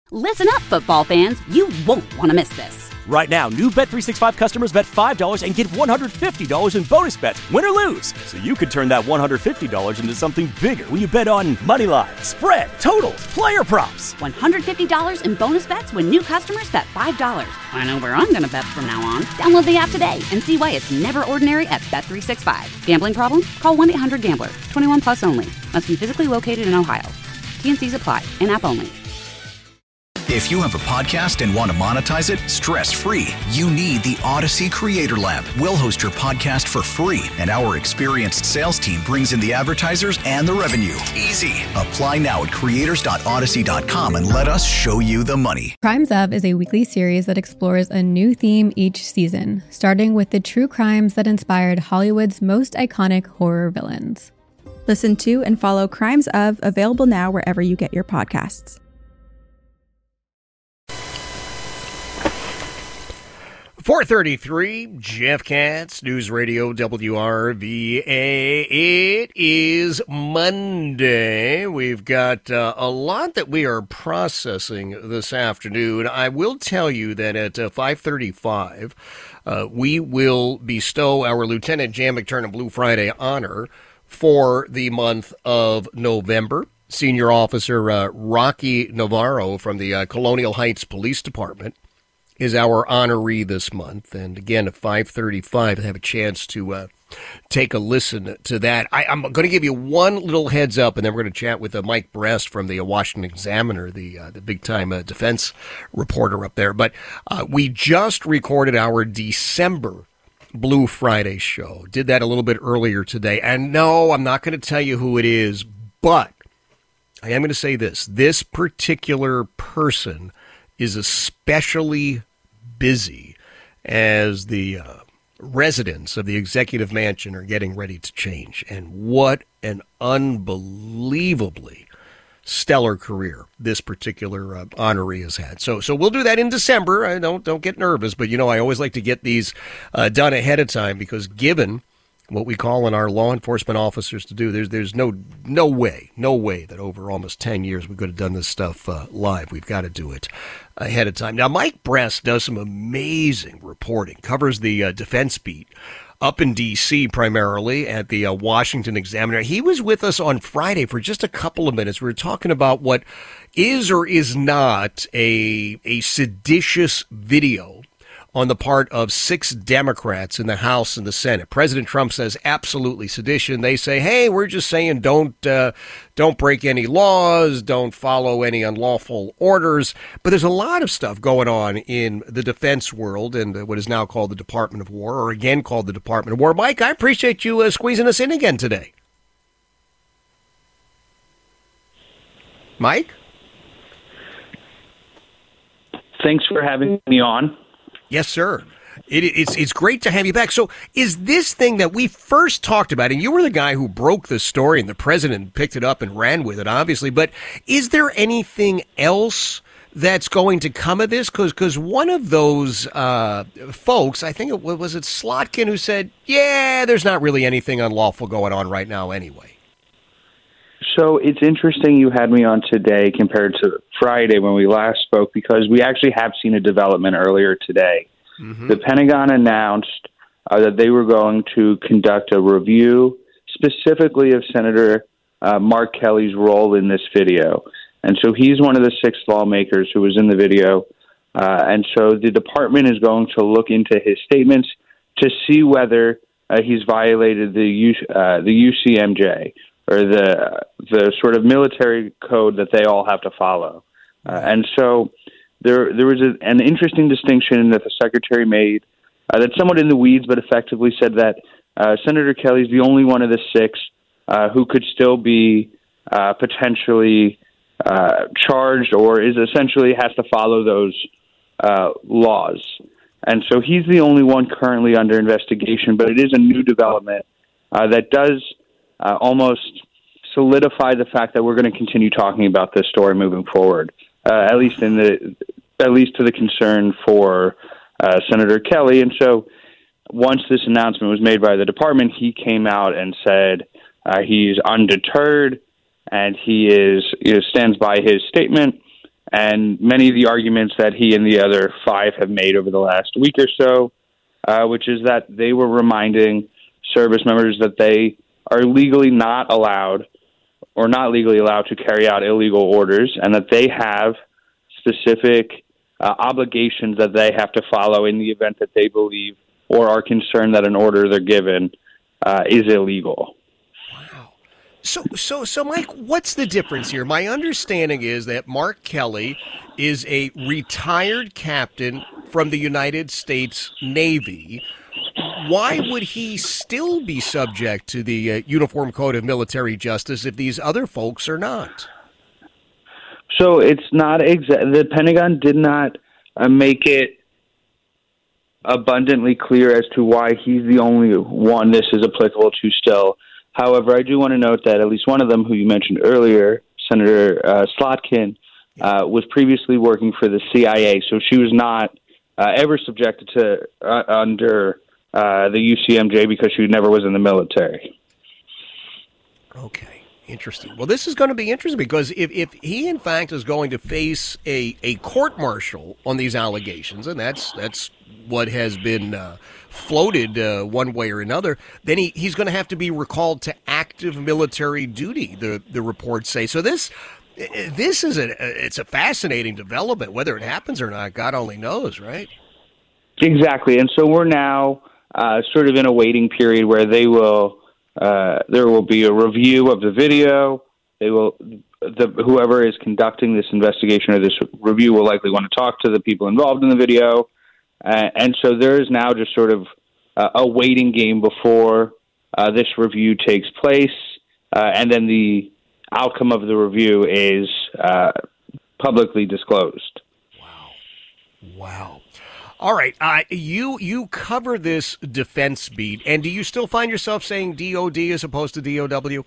Listen up, football fans. You won't want to miss this. Right now, new Bet365 customers bet $5 and get $150 in bonus bets, win or lose. So you could turn that $150 into something bigger when you bet on money line, spread, totals, player props. $150 in bonus bets when new customers bet $5. I know where I'm going to bet from now on. Download the app today and see why it's never ordinary at Bet365. Gambling problem? Call 1-800-GAMBLER. 21 plus only. Must be physically located in Ohio. T&Cs apply. In-app only. If you have a podcast and want to monetize it stress-free, you need the Odyssey Creator Lab. We'll host your podcast for free, and our experienced sales team brings in the advertisers and the revenue. Easy. Apply now at creators.odyssey.com and let us show you the money. Crimes Of is a weekly series that explores a new theme each season, starting with the true crimes that inspired Hollywood's most iconic horror villains. Listen to and follow Crimes Of, available now wherever you get your podcasts. 4:33, Jeff Katz, News Radio WRVA. It is Monday. We've got a lot that we are processing this afternoon. I will tell you that at 5:35, we will bestow our Lieutenant Jan McTurnan Blue Friday honor for the month of November. Senior Officer Rocky Navarro from the Colonial Heights Police Department is our honoree this month. And again, at 5:35, I have a chance to take a listen to that. I'm going to give you one little heads up, and then we're going to chat with Mike Brest from the Washington Examiner, the big-time defense reporter up there. But we just recorded our December Blue Friday show. Did that a little bit earlier today. And no, I'm not going to tell you who it is, but I am going to say this. This particular person is especially busy as the residents of the Executive Mansion are getting ready to change. And what an unbelievably stellar career this particular honoree has had. So we'll do that in December. I don't get nervous, but I always like to get these done ahead of time, because given what we call in our law enforcement officers to do, there's no way that over almost 10 years we could have done this stuff live. We've got to do it ahead of time. Now, Mike Brest does some amazing reporting, covers the defense beat up in D.C. primarily at the Washington Examiner. He was with us on Friday for just a couple of minutes. We were talking about what is or is not a seditious video on the part of 6 Democrats in the House and the Senate. President Trump says absolutely sedition. They say, hey, we're just saying don't break any laws, don't follow any unlawful orders. But there's a lot of stuff going on in the defense world and what is now called the Department of War, or again called the Department of War. Mike, I appreciate you squeezing us in again today. Mike? Thanks for having me on. Yes, sir. It's great to have you back. So is this thing that we first talked about, and you were the guy who broke the story and the president picked it up and ran with it, obviously, but is there anything else that's going to come of this? Because one of those folks, I think was it Slotkin, who said, yeah, there's not really anything unlawful going on right now anyway. So it's interesting you had me on today compared to Friday when we last spoke, because we actually have seen a development earlier today. Mm-hmm. The Pentagon announced that they were going to conduct a review specifically of Senator Mark Kelly's role in this video. And so he's one of the 6 lawmakers who was in the video. And so the department is going to look into his statements to see whether he's violated the UCMJ, or the sort of military code that they all have to follow. And so there was an interesting distinction that the secretary made that's somewhat in the weeds, but effectively said that Senator Kelly's the only one of the 6 who could still be potentially charged, or is essentially has to follow those laws. And so he's the only one currently under investigation, but it is a new development that does almost solidify the fact that we're going to continue talking about this story moving forward, at least to the concern for Senator Kelly. And so once this announcement was made by the department, he came out and said he's undeterred and he stands by his statement, and many of the arguments that he and the other 5 have made over the last week or so, which is that they were reminding service members that they are legally not allowed or not legally allowed to carry out illegal orders, and that they have specific obligations that they have to follow in the event that they believe or are concerned that an order they're given is illegal. Wow. So, Mike, what's the difference here? My understanding is that Mark Kelly is a retired captain from the United States Navy. Why would he still be subject to the Uniform Code of Military Justice if these other folks are not? So it's not the Pentagon did not make it abundantly clear as to why he's the only one this is applicable to still. However, I do want to note that at least one of them, who you mentioned earlier, Senator Slotkin, was previously working for the CIA, so she was not ever subjected to under the UCMJ because she never was in the military. Okay. Interesting. Well, this is going to be interesting because if he, in fact, is going to face a court-martial on these allegations, and that's what has been floated one way or another, then he's going to have to be recalled to active military duty, the reports say. So this is it's a fascinating development. Whether it happens or not, God only knows, right? Exactly. And so we're now sort of in a waiting period where there will be a review of the video. Whoever is conducting this investigation or this review will likely want to talk to the people involved in the video. And so there is now just sort of a waiting game before this review takes place. And then the outcome of the review is publicly disclosed. Wow. All right, you cover this defense beat, and do you still find yourself saying DOD as opposed to DOW?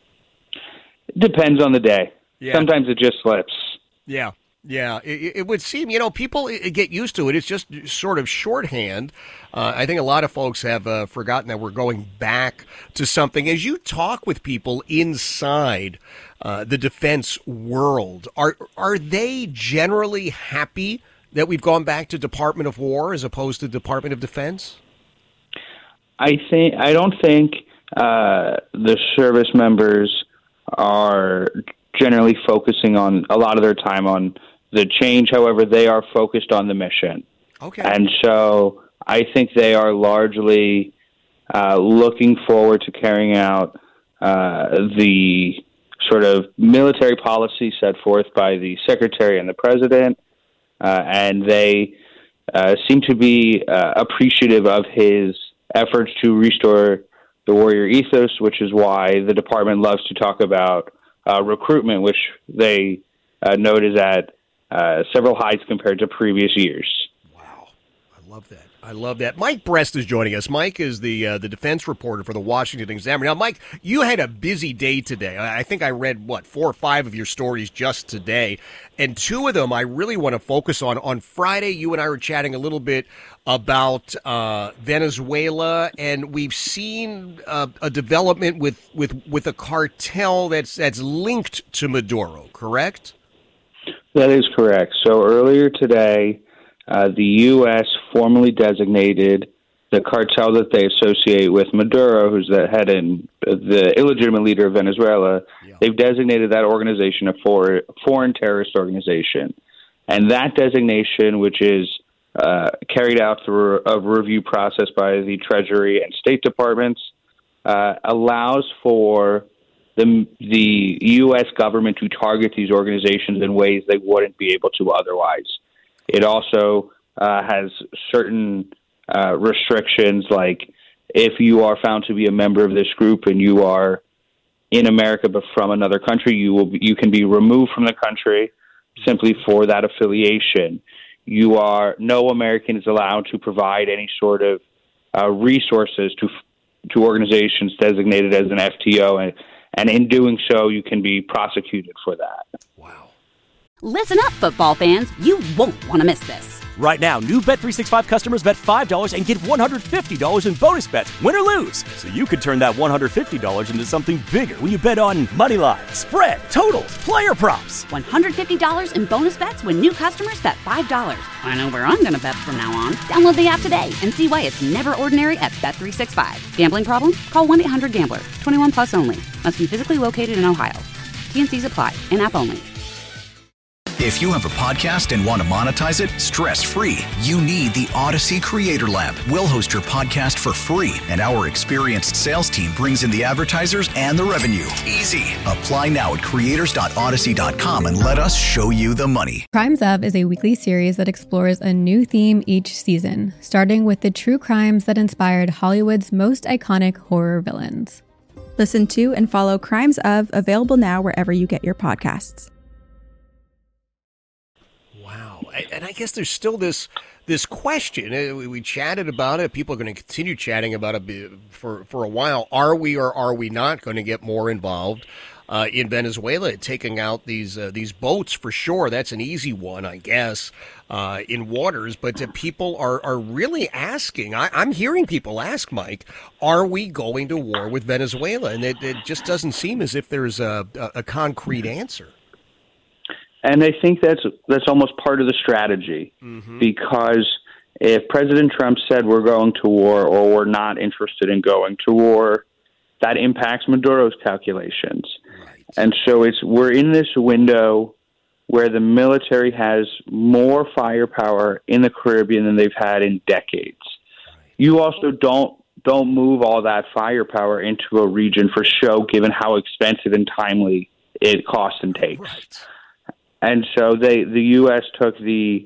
It depends on the day. Yeah. Sometimes it just slips. Yeah. It would seem, people get used to it. It's just sort of shorthand. I think a lot of folks have forgotten that we're going back to something. As you talk with people inside the defense world, are they generally happy that we've gone back to Department of War as opposed to Department of Defense? I don't think the service members are generally focusing on a lot of their time on the change. However, they are focused on the mission. Okay. And so I think they are largely looking forward to carrying out the sort of military policy set forth by the Secretary and the President. And they seem to be appreciative of his efforts to restore the warrior ethos, which is why the department loves to talk about recruitment, which they note is at several heights compared to previous years. Wow. I love that. Mike Brest is joining us. Mike is the defense reporter for the Washington Examiner. Now, Mike, you had a busy day today. I think I read, 4 or 5 of your stories just today, and 2 of them I really want to focus on. On Friday, you and I were chatting a little bit about Venezuela, and we've seen a development with a cartel that's linked to Maduro, correct? That is correct. So earlier today, the U.S. formally designated the cartel that they associate with Maduro, who's the head and the illegitimate leader of Venezuela. Yeah. They've designated that organization a foreign terrorist organization. And that designation, which is carried out through a review process by the Treasury and State Departments, allows for the U.S. government to target these organizations in ways they wouldn't be able to otherwise. It also has certain restrictions, like if you are found to be a member of this group and you are in America but from another country, you can be removed from the country simply for that affiliation. No American is allowed to provide any sort of resources to organizations designated as an FTO, and in doing so, you can be prosecuted for that. Wow. Listen up, football fans. You won't want to miss this. Right now, new Bet365 customers bet $5 and get $150 in bonus bets, win or lose. So you could turn that $150 into something bigger when you bet on Moneyline, spread, totals, player props. $150 in bonus bets when new customers bet $5. I know where I'm going to bet from now on. Download the app today and see why it's never ordinary at Bet365. Gambling problem? Call 1-800-GAMBLER. 21 plus only. Must be physically located in Ohio. T&Cs apply. In-app only. If you have a podcast and want to monetize it stress-free, you need the Odyssey Creator Lab. We'll host your podcast for free, and our experienced sales team brings in the advertisers and the revenue. Easy. Apply now at creators.odyssey.com and let us show you the money. Crimes Of is a weekly series that explores a new theme each season, starting with the true crimes that inspired Hollywood's most iconic horror villains. Listen to and follow Crimes Of, available now wherever you get your podcasts. Wow. And I guess there's still this question. We chatted about it. People are going to continue chatting about it for a while. Are we or are we not going to get more involved in Venezuela, taking out these boats for sure? That's an easy one, I guess, in waters. But people are really asking. I'm hearing people ask, Mike, are we going to war with Venezuela? And it just doesn't seem as if there's a concrete answer. And I think that's almost part of the strategy, because if President Trump said we're going to war or we're not interested in going to war, that impacts Maduro's calculations. Right. And so we're in this window where the military has more firepower in the Caribbean than they've had in decades. Right. You also don't move all that firepower into a region for show, given how expensive and timely it costs and takes. Right. And so the U.S. took the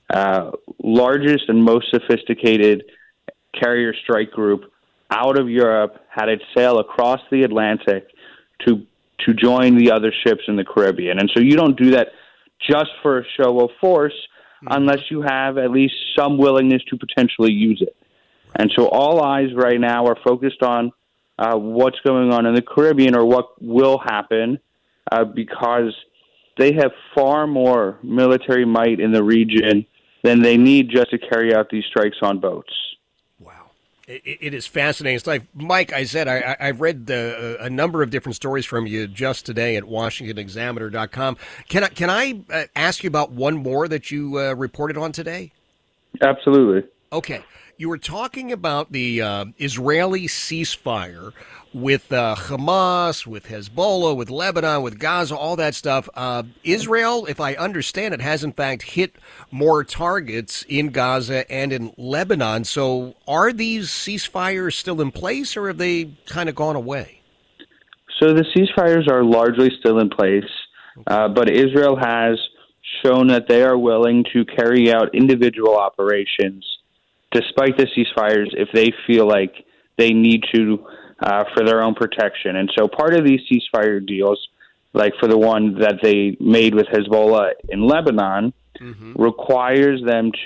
largest and most sophisticated carrier strike group out of Europe, had it sail across the Atlantic to join the other ships in the Caribbean. And so you don't do that just for a show of force unless you have at least some willingness to potentially use it. And so all eyes right now are focused on what's going on in the Caribbean, or what will happen, because they have far more military might in the region than they need just to carry out these strikes on boats. Wow. It is fascinating stuff. Mike, I said I've read a number of different stories from you just today at WashingtonExaminer.com. Can I ask you about one more that you reported on today? Absolutely. Okay. You were talking about the Israeli ceasefire with Hamas, with Hezbollah, with Lebanon, with Gaza, all that stuff. Israel, if I understand it, has in fact hit more targets in Gaza and in Lebanon. So are these ceasefires still in place, or have they kind of gone away? So the ceasefires are largely still in place, but Israel has shown that they are willing to carry out individual operations despite the ceasefires if they feel like they need to for their own protection. And so part of these ceasefire deals, like for the one that they made with Hezbollah in Lebanon, requires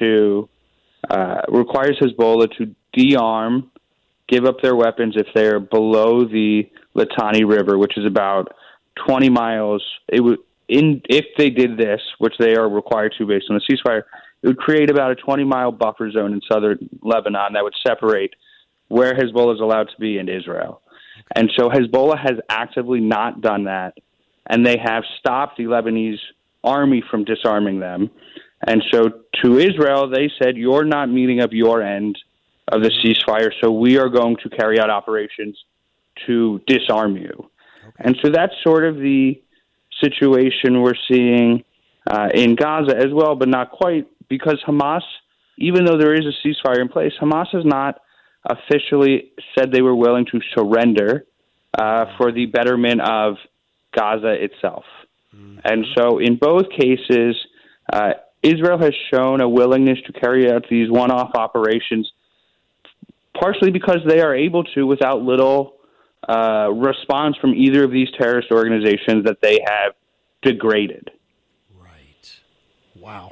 Hezbollah to de-arm, give up their weapons if they're below the Litani River, which is about 20 miles. If they did this, which they are required to based on the ceasefire, it would create about a 20-mile buffer zone in southern Lebanon that would separate where Hezbollah is allowed to be and Israel. And so Hezbollah has actively not done that, and they have stopped the Lebanese army from disarming them. And so to Israel, they said, you're not meeting up your end of the ceasefire, so we are going to carry out operations to disarm you. Okay. And so that's sort of the situation we're seeing in Gaza as well, but not quite, because Hamas, even though there is a ceasefire in place, Hamas has not officially said they were willing to surrender for the betterment of Gaza itself. And so in both cases, Israel has shown a willingness to carry out these one-off operations, partially because they are able to without little response from either of these terrorist organizations that they have degraded. Right. Wow.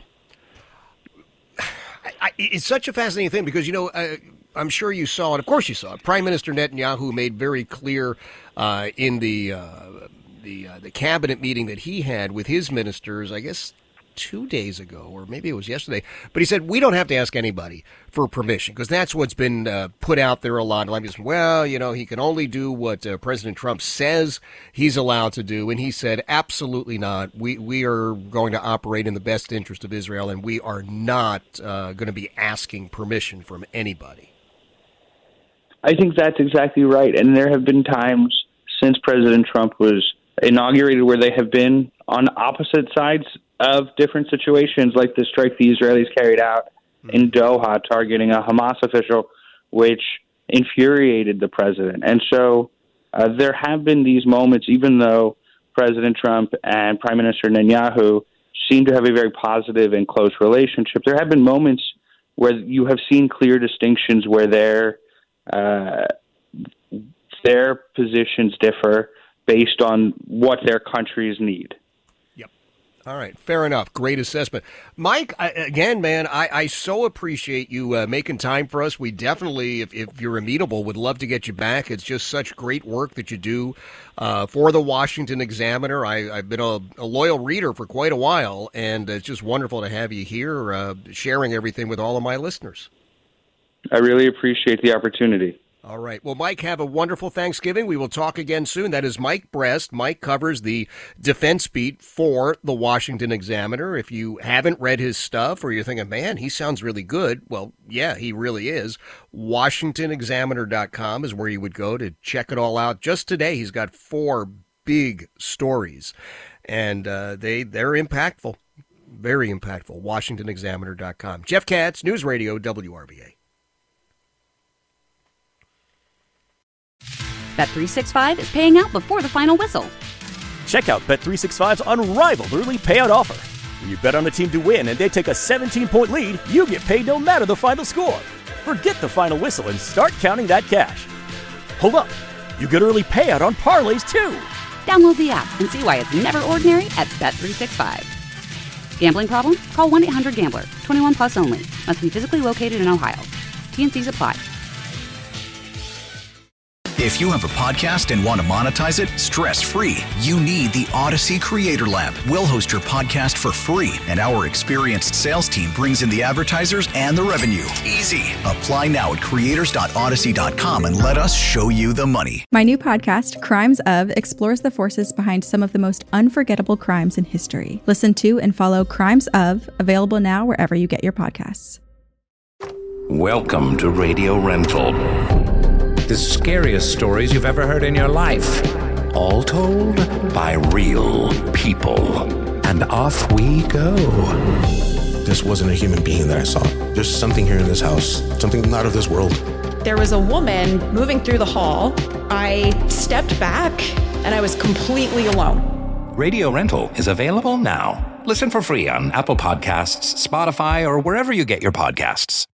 It's such a fascinating thing because, I'm sure you saw it. Of course you saw it. Prime Minister Netanyahu made very clear in the cabinet meeting that he had with his ministers, I guess 2 days ago, or maybe it was yesterday, but he said, we don't have to ask anybody for permission, because that's what's been put out there a lot. Like, well, he can only do what President Trump says he's allowed to do. And he said, absolutely not. We are going to operate in the best interest of Israel, and we are not going to be asking permission from anybody. I think that's exactly right. And there have been times since President Trump was inaugurated where they have been on opposite sides of different situations, like the strike the Israelis carried out in Doha targeting a Hamas official, which infuriated the president. And so there have been these moments, even though President Trump and Prime Minister Netanyahu seem to have a very positive and close relationship, there have been moments where you have seen clear distinctions where their positions differ based on what their countries need. All right. Fair enough. Great assessment. Mike, again, man, I so appreciate you making time for us. We definitely, if you're amenable, would love to get you back. It's just such great work that you do for the Washington Examiner. I've been a loyal reader for quite a while, and it's just wonderful to have you here sharing everything with all of my listeners. I really appreciate the opportunity. All right. Well, Mike, have a wonderful Thanksgiving. We will talk again soon. That is Mike Brest. Mike covers the defense beat for the Washington Examiner. If you haven't read his stuff or you're thinking, man, he sounds really good, well, yeah, he really is. WashingtonExaminer.com is where you would go to check it all out. Just today, he's got 4 big stories, and they're impactful, very impactful. WashingtonExaminer.com. Jeff Katz, News Radio, WRVA. Bet365 is paying out before the final whistle. Check out Bet365's unrivaled early payout offer. When you bet on a team to win and they take a 17-point lead, you get paid no matter the final score. Forget the final whistle and start counting that cash. Hold up. You get early payout on parlays, too. Download the app and see why it's never ordinary at Bet365. Gambling problem? Call 1-800-GAMBLER. 21 plus only. Must be physically located in Ohio. T&Cs apply. If you have a podcast and want to monetize it stress-free, you need the Odyssey Creator Lab. We'll host your podcast for free, and our experienced sales team brings in the advertisers and the revenue. Easy. Apply now at creators.odyssey.com and let us show you the money. My new podcast, Crimes Of, explores the forces behind some of the most unforgettable crimes in history. Listen to and follow Crimes Of, available now wherever you get your podcasts. Welcome to Radio Rental. The scariest stories you've ever heard in your life. All told by real people. And off we go. This wasn't a human being that I saw. There's something here in this house. Something not of this world. There was a woman moving through the hall. I stepped back and I was completely alone. Radio Rental is available now. Listen for free on Apple Podcasts, Spotify, or wherever you get your podcasts.